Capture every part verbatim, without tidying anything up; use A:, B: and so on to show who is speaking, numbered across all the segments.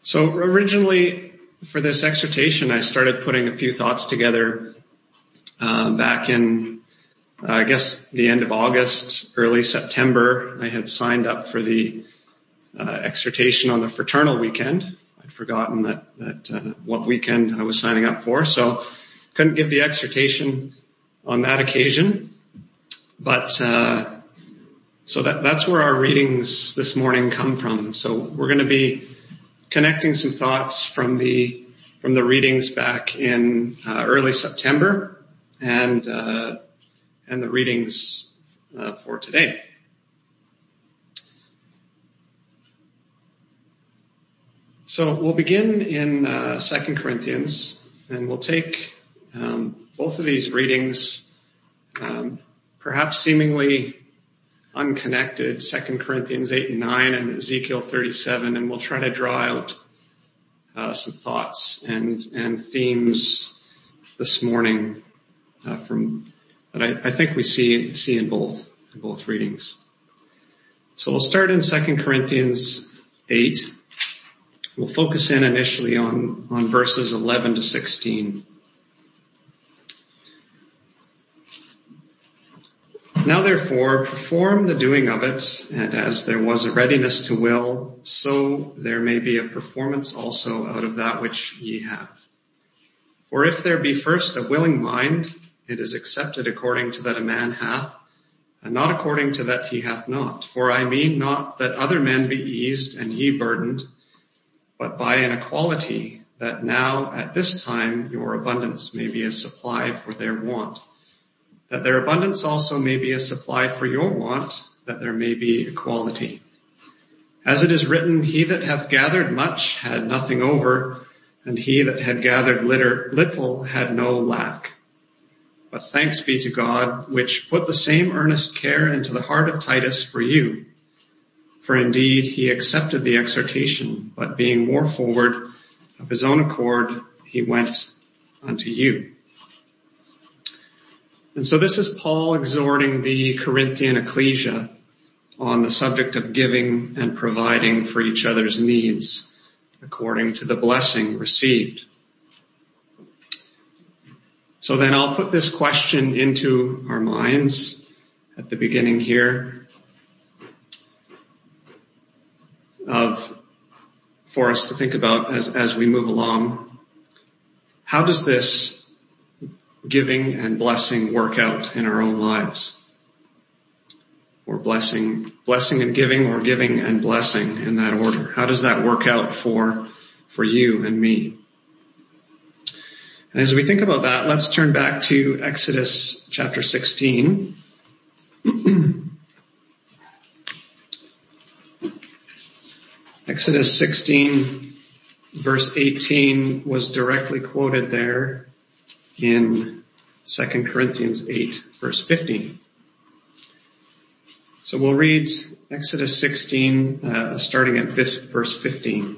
A: So originally for this exhortation, I started putting a few thoughts together uh, back in, uh, I guess, the end of August, early September. I had signed up for the uh, exhortation on the fraternal weekend. I'd forgotten that, that uh, what weekend I was signing up for, so couldn't give the exhortation on that occasion. But uh, so that, that's where our readings this morning come from. So we're going to be connecting some thoughts from the from the readings back in uh, early September and uh, and the readings uh, for today. So we'll begin in uh, Second Corinthians, and we'll take um, both of these readings, um, perhaps seemingly unconnected, Second Corinthians eight and nine and Ezekiel thirty-seven, and we'll try to draw out uh, some thoughts and and themes this morning uh, from that I, I think we see see in both in both readings. So we'll start in Second Corinthians eight. We'll focus in initially on on verses eleven to sixteen. Now therefore, perform the doing of it, and as there was a readiness to will, so there may be a performance also out of that which ye have. For if there be first a willing mind, it is accepted according to that a man hath, and not according to that he hath not. For I mean not that other men be eased and ye burdened, but by an equality, that now at this time your abundance may be a supply for their want, that their abundance also may be a supply for your want, that there may be equality. As it is written, he that hath gathered much had nothing over, and he that had gathered little had no lack. But thanks be to God, which put the same earnest care into the heart of Titus for you. For indeed he accepted the exhortation, but being more forward of his own accord, he went unto you. And so this is Paul exhorting the Corinthian ecclesia on the subject of giving and providing for each other's needs according to the blessing received. So then I'll put this question into our minds at the beginning here of, for us to think about as, as we move along. How does this giving and blessing work out in our own lives? Or blessing, blessing and giving, or giving and blessing in that order. How does that work out for, for you and me? And as we think about that, let's turn back to Exodus chapter sixteen. Exodus sixteen verse eighteen was directly quoted there in Second Corinthians eight, verse fifteen. So we'll read Exodus sixteen, uh, starting at verse fifteen.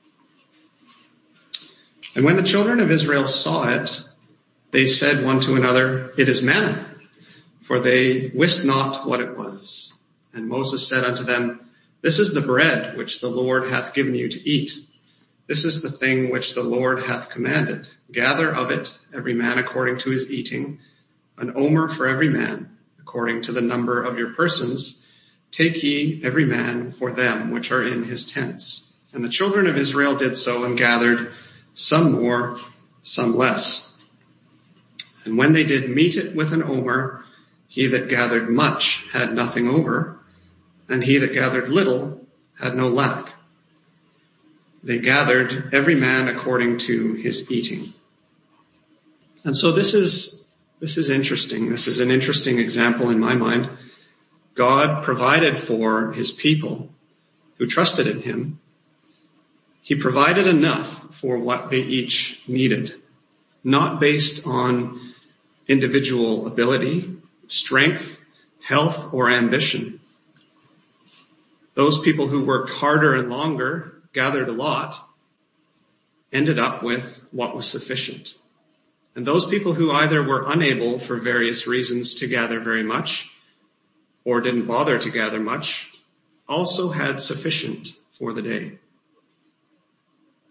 A: And when the children of Israel saw it, they said one to another, it is manna, for they wist not what it was. And Moses said unto them, this is the bread which the Lord hath given you to eat. This is the thing which the Lord hath commanded. Gather of it, every man according to his eating, an omer for every man, according to the number of your persons. Take ye every man for them which are in his tents. And the children of Israel did so and gathered, some more, some less. And when they did meet it with an omer, he that gathered much had nothing over, and he that gathered little had no lack. They gathered every man according to his eating. And so this is, this is interesting. This is an interesting example in my mind. God provided for his people who trusted in him. He provided enough for what they each needed, not based on individual ability, strength, health, or ambition. Those people who worked harder and longer, gathered a lot, ended up with what was sufficient. And those people who either were unable for various reasons to gather very much or didn't bother to gather much also had sufficient for the day.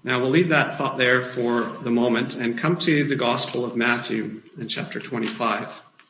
A: Now we'll leave that thought there for the moment and come to the Gospel of Matthew in chapter twenty-five.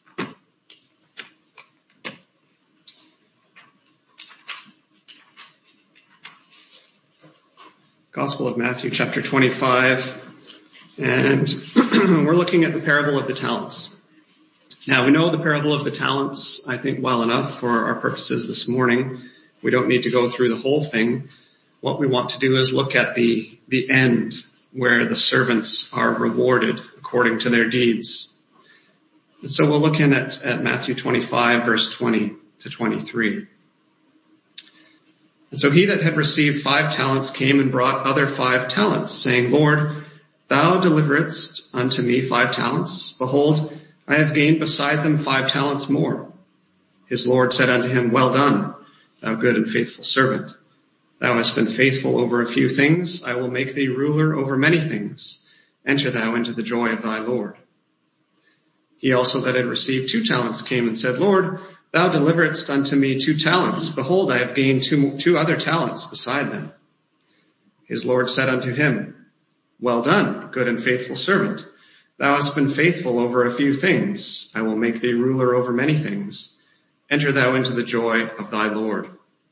A: Gospel of Matthew chapter twenty-five, and we're looking at the parable of the talents. Now we know the parable of the talents, I think, well enough for our purposes this morning. We don't need to go through the whole thing. What we want to do is look at the, the end where the servants are rewarded according to their deeds. And so we'll look in at, at Matthew twenty-five, verse twenty to twenty-three. And so he that had received five talents came and brought other five talents, saying, Lord, thou deliveredst unto me five talents. Behold, I have gained beside them five talents more. His Lord said unto him, Well done, thou good and faithful servant. Thou hast been faithful over a few things. I will make thee ruler over many things. Enter thou into the joy of thy Lord. He also that had received two talents came and said, Lord, thou deliveredst unto me two talents. Behold, I have gained two, two other talents beside them. His Lord said unto him, Well done, good and faithful servant. Thou hast been faithful over a few things. I will make thee ruler over many things. Enter thou into the joy of thy Lord.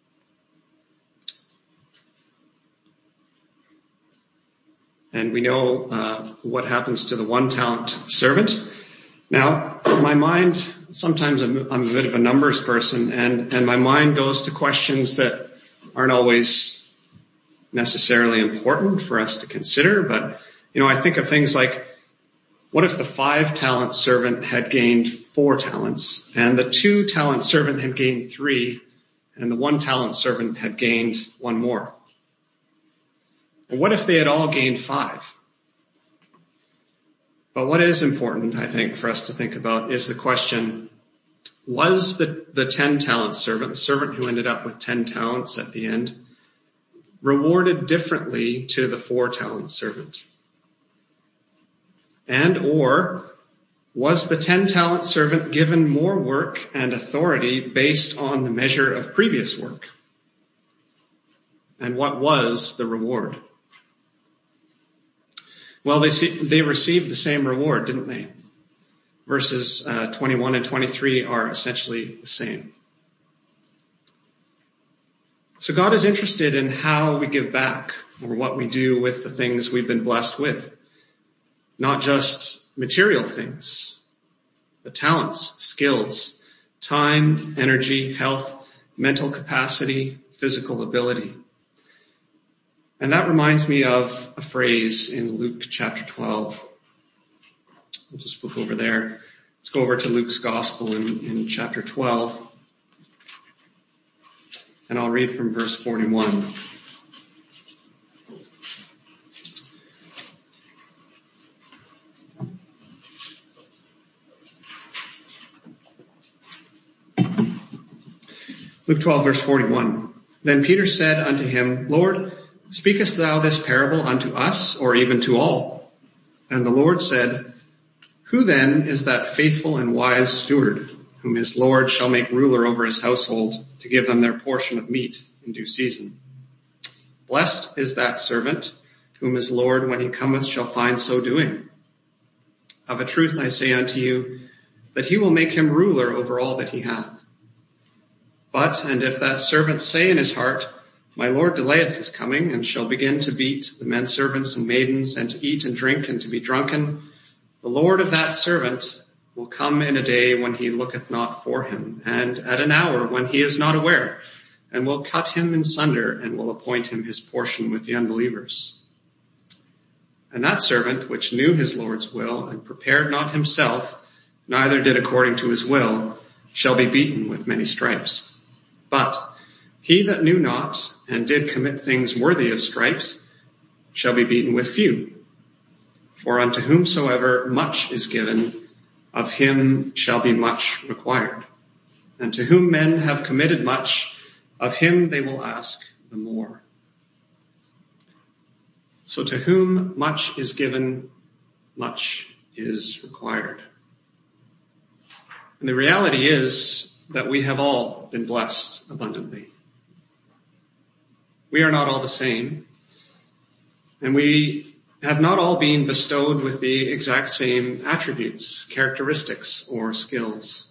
A: And we know uh, what happens to the one talent servant. Now, my mind, sometimes I'm, I'm a bit of a numbers person, and, and my mind goes to questions that aren't always necessarily important for us to consider. But, you know, I think of things like, what if the five talent servant had gained four talents, and the two talent servant had gained three, and the one talent servant had gained one more? Or what if they had all gained five? But what is important, I think, for us to think about is the question, was the, the ten talent servant, the servant who ended up with ten talents at the end, rewarded differently to the four talent servant? And or was the ten talent servant given more work and authority based on the measure of previous work? And what was the reward? Well, they see, they received the same reward, didn't they? Verses uh, twenty-one and twenty-three are essentially the same. So God is interested in how we give back, or what we do with the things we've been blessed with. Not just material things, but talents, skills, time, energy, health, mental capacity, physical ability. And that reminds me of a phrase in Luke chapter twelve. We'll just flip over there. Let's go over to Luke's gospel in, in chapter twelve. And I'll read from verse forty-one. Luke twelve, verse forty-one. Then Peter said unto him, Lord, speakest thou this parable unto us, or even to all? And the Lord said, Who then is that faithful and wise steward, whom his Lord shall make ruler over his household, to give them their portion of meat in due season? Blessed is that servant, whom his Lord, when he cometh, shall find so doing. Of a truth I say unto you, that he will make him ruler over all that he hath. But, and if that servant say in his heart, My Lord delayeth his coming, and shall begin to beat the men servants and maidens, and to eat and drink, and to be drunken, the Lord of that servant will come in a day when he looketh not for him, and at an hour when he is not aware, and will cut him in sunder, and will appoint him his portion with the unbelievers. And that servant, which knew his Lord's will, and prepared not himself, neither did according to his will, shall be beaten with many stripes. But he that knew not, and did commit things worthy of stripes, shall be beaten with few. For unto whomsoever much is given, of him shall be much required. And to whom men have committed much, of him they will ask the more. So to whom much is given, much is required. And the reality is that we have all been blessed abundantly. We are not all the same. And we have not all been bestowed with the exact same attributes, characteristics, or skills.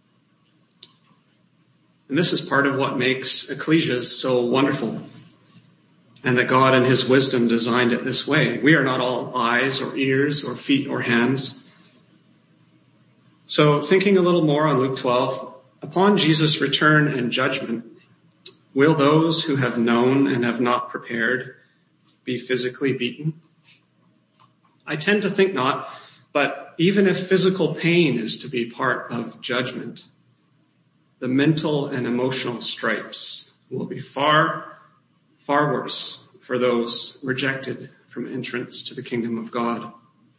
A: And this is part of what makes ecclesias so wonderful, and that God in his wisdom designed it this way. We are not all eyes or ears or feet or hands. So thinking a little more on Luke twelve, upon Jesus' return and judgment, will those who have known and have not prepared be physically beaten? I tend to think not, but even if physical pain is to be part of judgment, the mental and emotional stripes will be far, far worse for those rejected from entrance to the kingdom of God.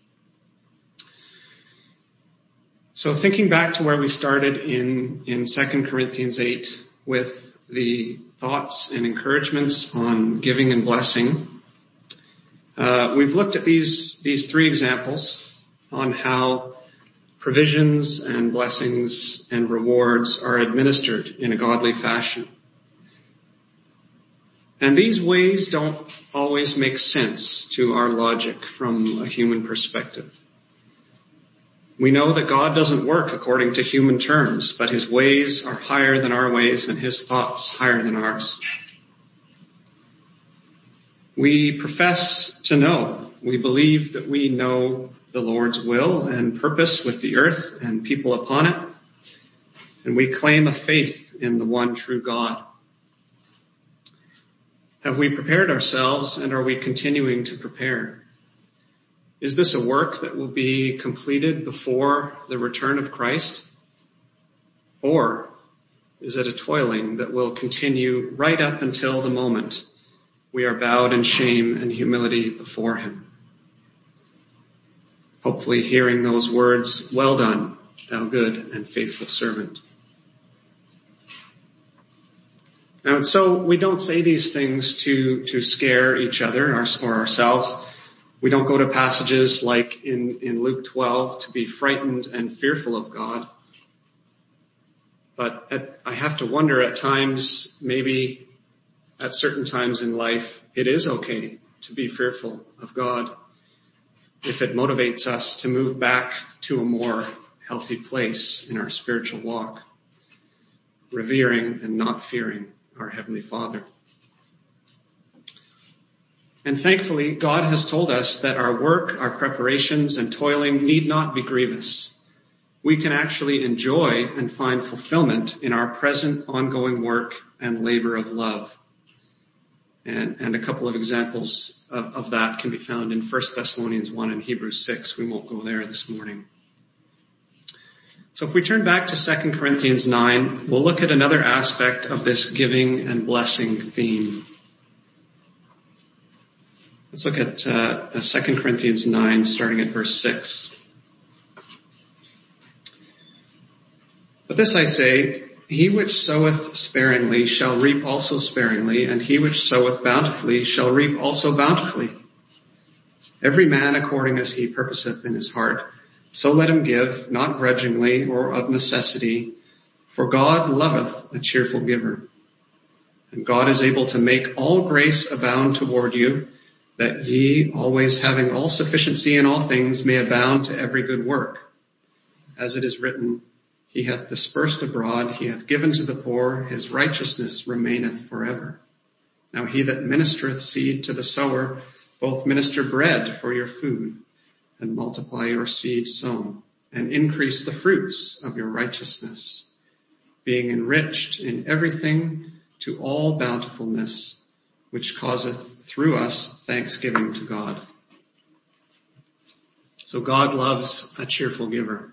A: So thinking back to where we started in, in Second Corinthians eight with the thoughts and encouragements on giving and blessing, uh, we've looked at these, these three examples on how provisions and blessings and rewards are administered in a godly fashion. And these ways don't always make sense to our logic from a human perspective. We know that God doesn't work according to human terms, but his ways are higher than our ways and his thoughts higher than ours. We profess to know. We believe that we know the Lord's will and purpose with the earth and people upon it. And we claim a faith in the one true God. Have we prepared ourselves, and are we continuing to prepare? Is this a work that will be completed before the return of Christ? Or is it a toiling that will continue right up until the moment we are bowed in shame and humility before him? Hopefully hearing those words, "Well done, thou good and faithful servant." Now, so we don't say these things to, to scare each other or, or ourselves. We don't go to passages like in, in Luke twelve to be frightened and fearful of God. But at, I have to wonder at times, maybe at certain times in life, it is okay to be fearful of God if it motivates us to move back to a more healthy place in our spiritual walk, revering and not fearing our Heavenly Father. And thankfully, God has told us that our work, our preparations, and toiling need not be grievous. We can actually enjoy and find fulfillment in our present ongoing work and labor of love. And, and a couple of examples of, of that can be found in First Thessalonians one and Hebrews six. We won't go there this morning. So if we turn back to Second Corinthians nine, we'll look at another aspect of this giving and blessing theme. Let's look at uh, Second Corinthians nine, starting at verse six. But this I say, he which soweth sparingly shall reap also sparingly, and he which soweth bountifully shall reap also bountifully. Every man according as he purposeth in his heart, so let him give, not grudgingly or of necessity, for God loveth a cheerful giver. And God is able to make all grace abound toward you, that ye, always having all sufficiency in all things, may abound to every good work. As it is written, he hath dispersed abroad, he hath given to the poor, his righteousness remaineth forever. Now he that ministereth seed to the sower, both minister bread for your food, and multiply your seed sown, and increase the fruits of your righteousness, being enriched in everything to all bountifulness, which causeth through us thanksgiving to God. So God loves a cheerful giver.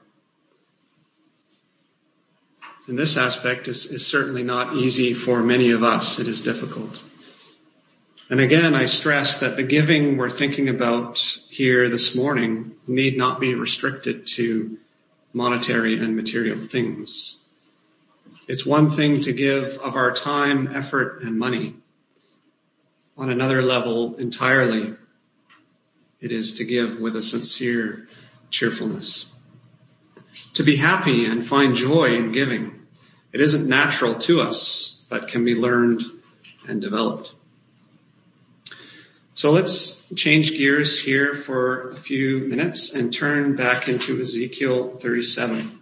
A: And this aspect is, is certainly not easy for many of us. It is difficult. And again, I stress that the giving we're thinking about here this morning need not be restricted to monetary and material things. It's one thing to give of our time, effort, and money. On another level entirely, it is to give with a sincere cheerfulness. To be happy and find joy in giving. It isn't natural to us, but can be learned and developed. So let's change gears here for a few minutes and turn back into Ezekiel thirty-seven.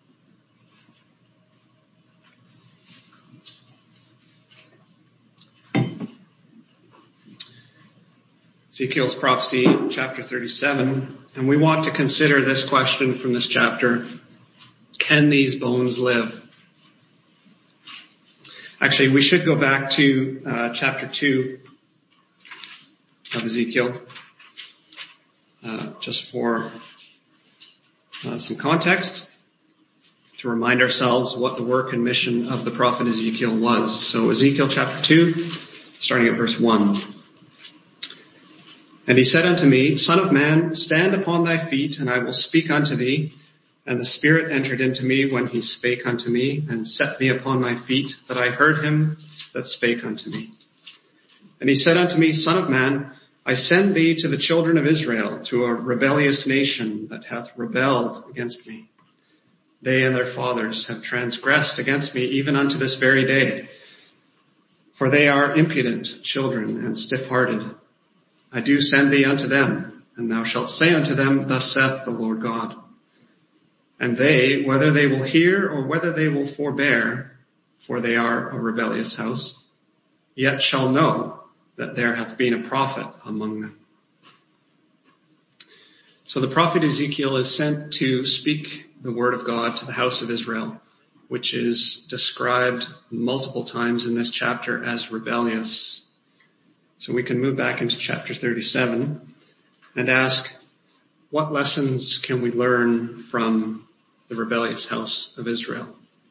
A: Ezekiel's prophecy, chapter thirty-seven, and we want to consider this question from this chapter: can these bones live? Actually, we should go back to uh, chapter two of Ezekiel, uh, just for uh, some context, to remind ourselves what the work and mission of the prophet Ezekiel was. So Ezekiel chapter two, starting at verse one. And he said unto me, Son of man, stand upon thy feet, and I will speak unto thee. And the Spirit entered into me when he spake unto me, and set me upon my feet, that I heard him that spake unto me. And he said unto me, Son of man, I send thee to the children of Israel, to a rebellious nation that hath rebelled against me. They and their fathers have transgressed against me even unto this very day. For they are impudent children and stiff-hearted. I do send thee unto them, and thou shalt say unto them, Thus saith the Lord God. And they, whether they will hear or whether they will forbear, for they are a rebellious house, yet shall know that there hath been a prophet among them. So the prophet Ezekiel is sent to speak the word of God to the house of Israel, which is described multiple times in this chapter as rebellious. So we can move back into chapter thirty-seven and ask, what lessons can we learn from the rebellious house of Israel?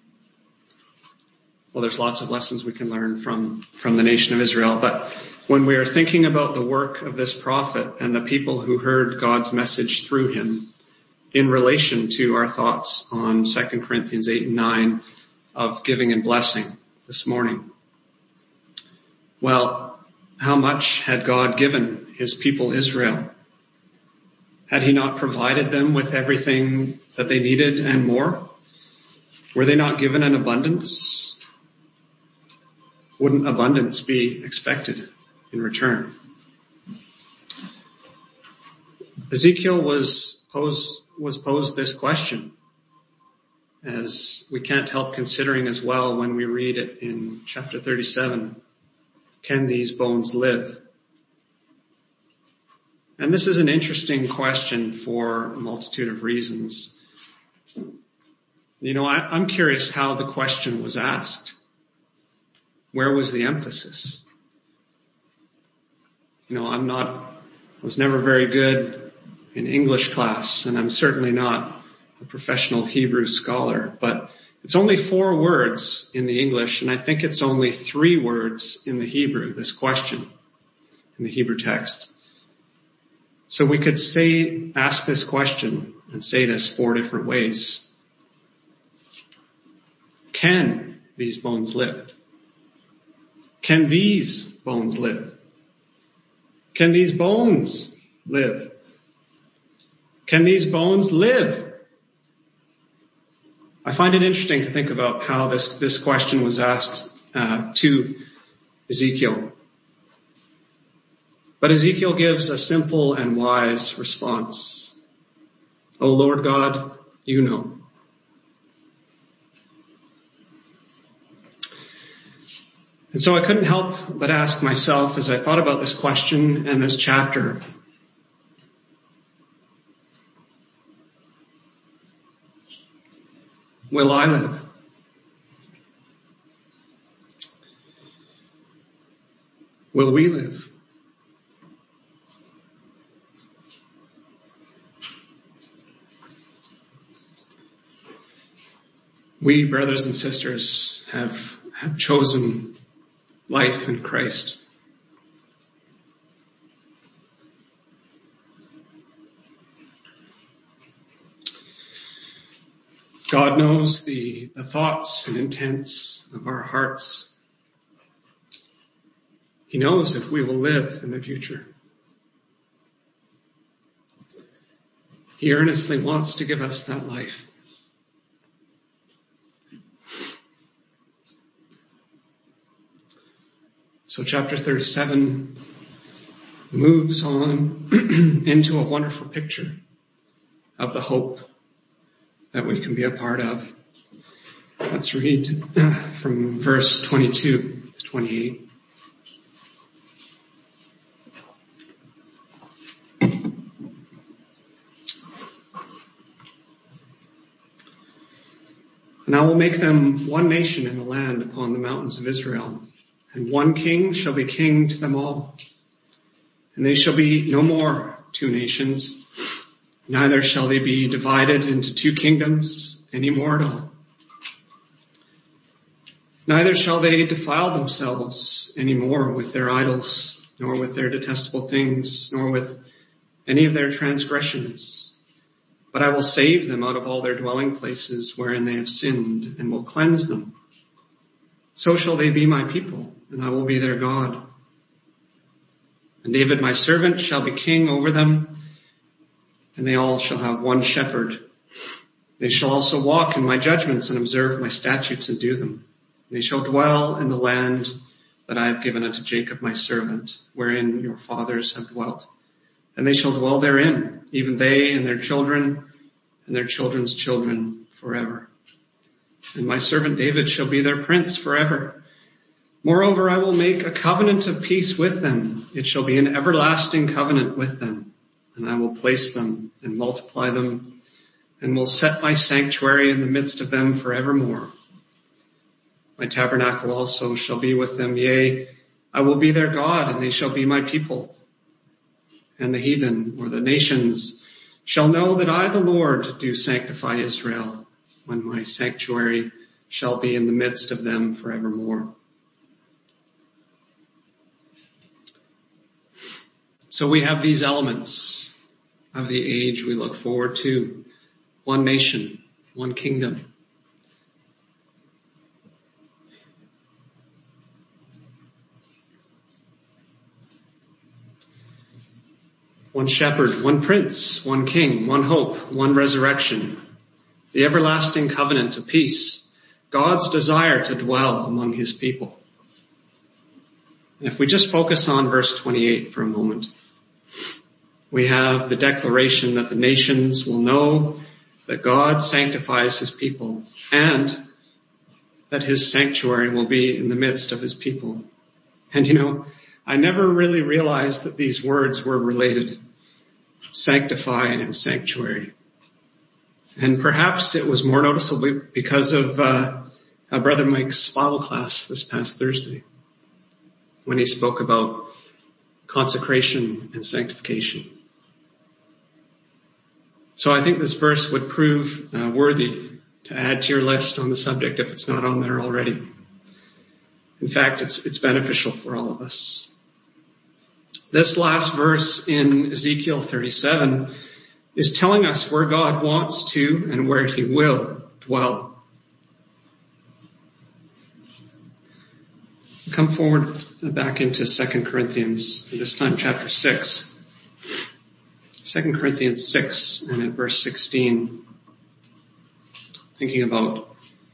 A: Well, there's lots of lessons we can learn from, from the nation of Israel, but when we are thinking about the work of this prophet and the people who heard God's message through him in relation to our thoughts on Second Corinthians eight and nine of giving and blessing this morning, well, how much had God given his people Israel? Had he not provided them with everything that they needed and more? Were they not given an abundance? Wouldn't abundance be expected in return? Ezekiel was posed, was posed this question, as we can't help considering as well when we read it in chapter thirty-seven. Can these bones live? And this is an interesting question for a multitude of reasons. You know, I, I'm curious how the question was asked. Where was the emphasis? You know, I'm not, I was never very good in English class, and I'm certainly not a professional Hebrew scholar, but it's only four words in the English, and I think it's only three words in the Hebrew, this question, in the Hebrew text. So we could say, ask this question and say this four different ways. Can these bones live? Can these bones live? Can these bones live? Can these bones live? I find it interesting to think about how this, this question was asked uh, to Ezekiel. But Ezekiel gives a simple and wise response. O Lord God, you know. And so I couldn't help but ask myself as I thought about this question and this chapter, will I live? Will we live? We, brothers and sisters, have, have chosen life in Christ. God knows the, the thoughts and intents of our hearts. He knows if we will live in the future. He earnestly wants to give us that life. So chapter thirty-seven moves on into a wonderful picture of the hope that we can be a part of. Let's read from verse twenty-two to twenty-eight. And I will make them one nation in the land upon the mountains of Israel, and one king shall be king to them all. And they shall be no more two nations, neither shall they be divided into two kingdoms any more at all. Neither shall they defile themselves any more with their idols, nor with their detestable things, nor with any of their transgressions. But I will save them out of all their dwelling places wherein they have sinned, and will cleanse them. So shall they be my people, and I will be their God. And David my servant shall be king over them, and they all shall have one shepherd. They shall also walk in my judgments and observe my statutes and do them. They shall dwell in the land that I have given unto Jacob my servant, wherein your fathers have dwelt. And they shall dwell therein, even they and their children and their children's children forever. And my servant David shall be their prince forever. Moreover, I will make a covenant of peace with them. It shall be an everlasting covenant with them. And I will place them and multiply them, and will set my sanctuary in the midst of them forevermore. My tabernacle also shall be with them, yea, I will be their God, and they shall be my people. And the heathen, or the nations, shall know that I, the Lord, do sanctify Israel, when my sanctuary shall be in the midst of them forevermore. So we have these elements of the age we look forward to. One nation, one kingdom. One shepherd, one prince, one king, one hope, one resurrection. The everlasting covenant of peace. God's desire to dwell among his people. And if we just focus on verse twenty-eight for a moment, we have the declaration that the nations will know that God sanctifies his people and that his sanctuary will be in the midst of his people. And you know, I never really realized that these words were related. Sanctify and sanctuary. And perhaps it was more noticeable because of uh, uh, Brother Mike's Bible class this past Thursday, when he spoke about consecration and sanctification. So I think this verse would prove uh, worthy to add to your list on the subject if it's not on there already. In fact, it's, it's beneficial for all of us. This last verse in Ezekiel thirty-seven is telling us where God wants to and where he will dwell. Come forward back into Second Corinthians, this time chapter six. Second Corinthians six and at verse sixteen. Thinking about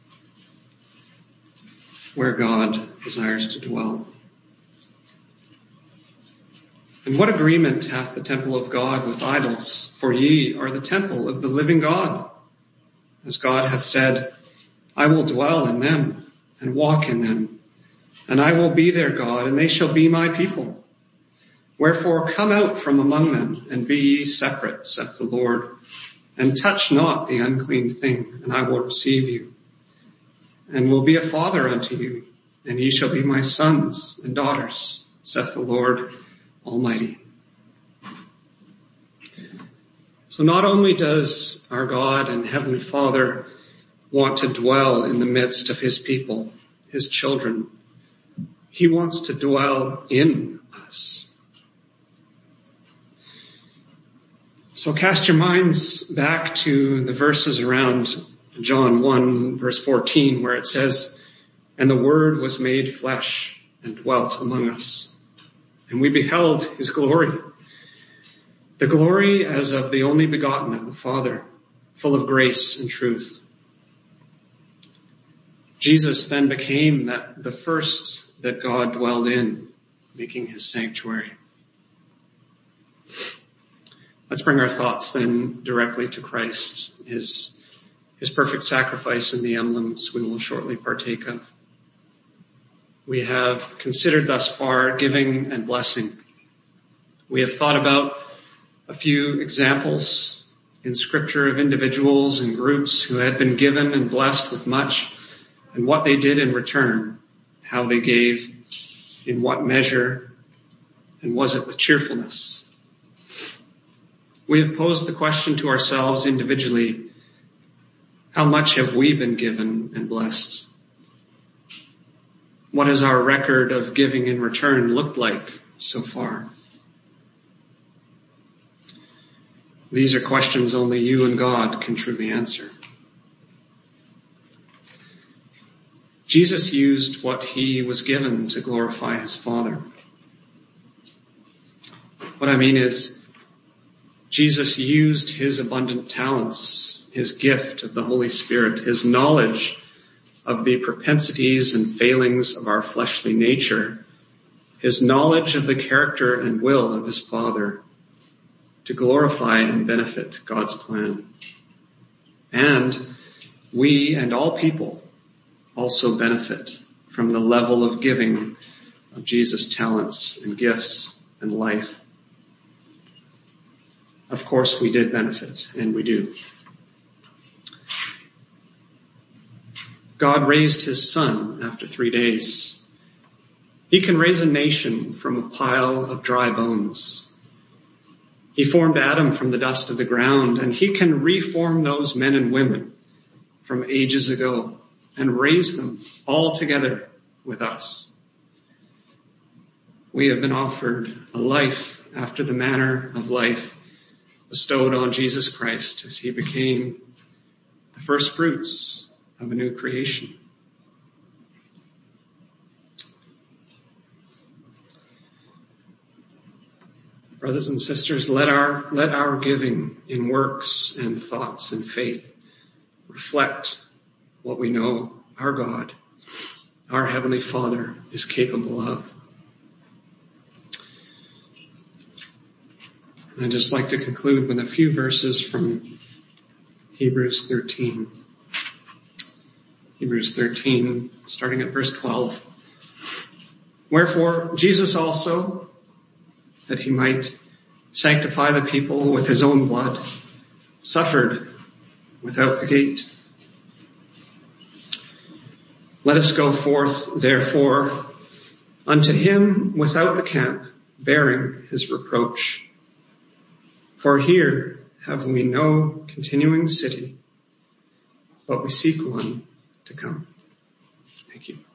A: where God desires to dwell. And what agreement hath the temple of God with idols? For ye are the temple of the living God. As God hath said, I will dwell in them and walk in them, and I will be their God, and they shall be my people. Wherefore come out from among them, and be ye separate, saith the Lord, and touch not the unclean thing, and I will receive you, and will be a father unto you, and ye shall be my sons and daughters, saith the Lord Almighty. So not only does our God and Heavenly Father want to dwell in the midst of his people, his children, he wants to dwell in us. So cast your minds back to the verses around John one verse fourteen, where it says, and the Word was made flesh and dwelt among us. And we beheld his glory, the glory as of the only begotten of the Father, full of grace and truth. Jesus then became that the first that God dwelled in, making his sanctuary. Let's bring our thoughts then directly to Christ, his, his perfect sacrifice and the emblems we will shortly partake of. We have considered thus far giving and blessing. We have thought about a few examples in Scripture of individuals and groups who had been given and blessed with much, and what they did in return, how they gave, in what measure, and was it with cheerfulness? We have posed the question to ourselves individually, how much have we been given and blessed? What has our record of giving in return looked like so far? These are questions only you and God can truly answer. Jesus used what he was given to glorify his Father. What I mean is, Jesus used his abundant talents, his gift of the Holy Spirit, his knowledge of the propensities and failings of our fleshly nature, his knowledge of the character and will of his Father, to glorify and benefit God's plan. And we and all people also benefit from the level of giving of Jesus' talents and gifts and life. Of course we did benefit, and we do. God raised his Son after three days. He can raise a nation from a pile of dry bones. He formed Adam from the dust of the ground, and he can reform those men and women from ages ago and raise them all together with us. We have been offered a life after the manner of life bestowed on Jesus Christ as he became the first fruits of a new creation. Brothers and sisters, let our, let our giving in works and thoughts and faith reflect what we know our God, our Heavenly Father, is capable of. I'd just like to conclude with a few verses from Hebrews thirteen. Hebrews thirteen, starting at verse twelve. Wherefore, Jesus also, that he might sanctify the people with his own blood, suffered without the gate. Let us go forth, therefore, unto him without the camp, bearing his reproach. For here have we no continuing city, but we seek one to come. Thank you.